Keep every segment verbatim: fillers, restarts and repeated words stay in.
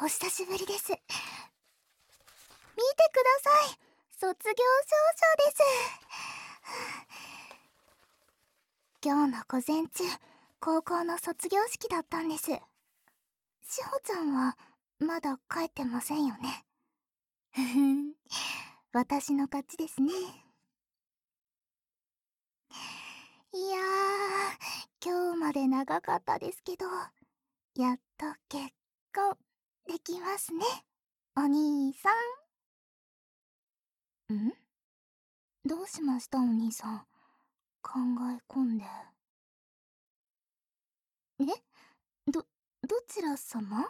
お久しぶりです。見てください。卒業証書です。今日の午前中、高校の卒業式だったんです。しほちゃんはまだ帰ってませんよね。ふふん、私の勝ちですね。いやー、今日まで長かったですけど、やっと結婚できますね、お兄さん。ん？どうしましたお兄さん。考え込んで。え？ど、どちら様？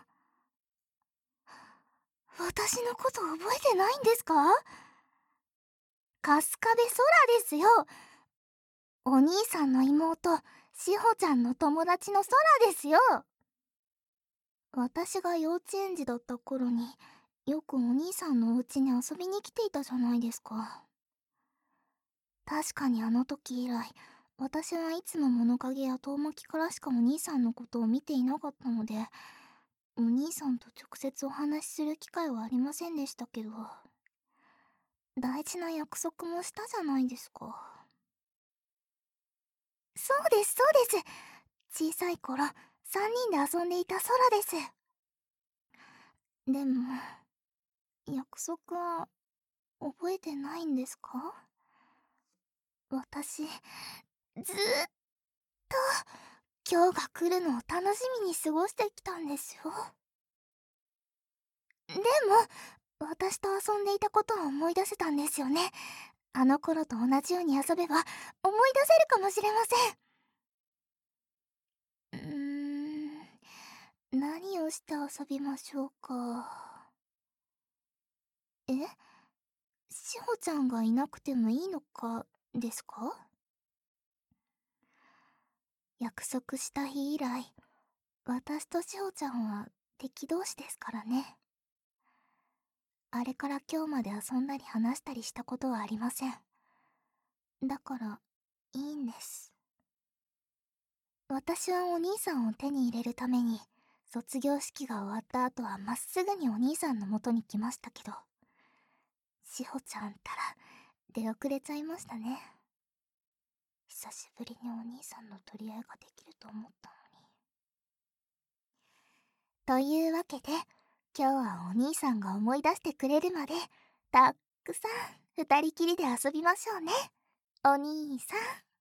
私のこと覚えてないんですか？春日部空ですよ。お兄さんの妹、しほちゃんの友達の空ですよ。私が幼稚園児だった頃によくお兄さんのお家に遊びに来ていたじゃないですか。確かにあの時以来、私はいつも物陰や遠巻きからしかお兄さんのことを見ていなかったので、お兄さんと直接お話しする機会はありませんでしたけど、大事な約束もしたじゃないですか。そうですそうです。小さい頃さんにんで遊んでいた空です。でも約束は覚えてないんですか？私ずーっと今日が来るのを楽しみに過ごしてきたんですよ。でも私と遊んでいたことを思い出せたんですよね。あの頃と同じように遊べば思い出せるかもしれません。うーん、何をして遊びましょうか。え？しほちゃんがいなくてもいいのかですか？約束した日以来、私としほちゃんは敵同士ですからね。あれから今日まで遊んだり話したりしたことはありません。だからいいんです。私はお兄さんを手に入れるために卒業式が終わった後はまっすぐにお兄さんの元に来ましたけど、しほちゃんったら出遅れちゃいましたね。久しぶりにお兄さんの取り合いができると思ったのに。というわけで今日はお兄さんが思い出してくれるまでたっくさん二人きりで遊びましょうね、お兄さん。